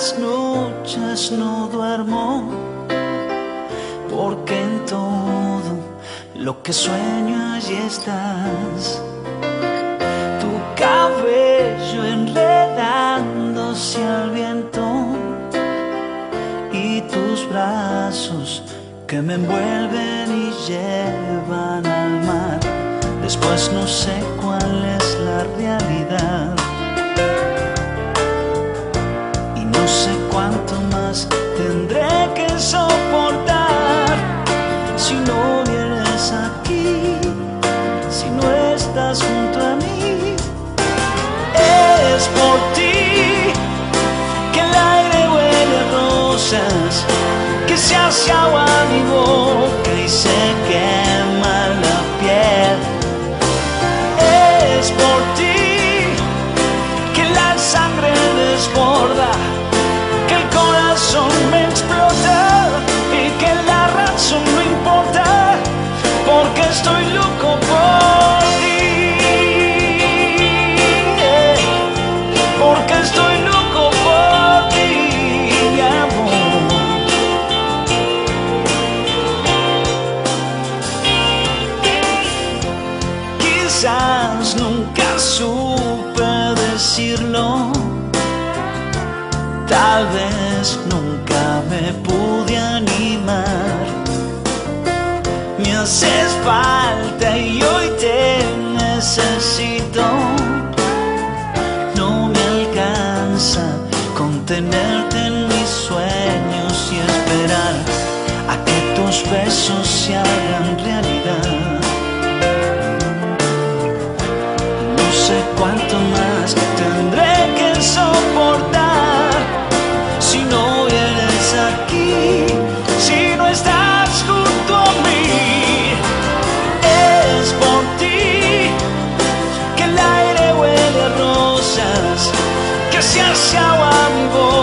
las noches no duermo, porque en todo lo que sueño allí estás. Tu cabello enredándose al viento y tus brazos que me envuelven y llevan al mar. Después no sé cuál es la realidad y no sé cuánto más tendré que soportar si no vienes aquí, si no estás junto a mí. Es por ti que el aire huele a rosas, que se hace agua a mi boca y se quema la piel. Es por ti que la sangre desborda, que el corazón me explota y que la razón no importa, porque estoy loco por ti, porque estoy loco por ti, mi amor. Quizás nunca supe decirlo, tal vez nunca me pude animar. Me haces falta y hoy te necesito. No me alcanza contenerte en mis sueños y esperar a que tus besos se hagan realidad. No sé cuánto más tendré que soportar si no vienes aquí, si no estás junto a mí. Es por ti que el aire huele a rosas, que se hace agua a mi boca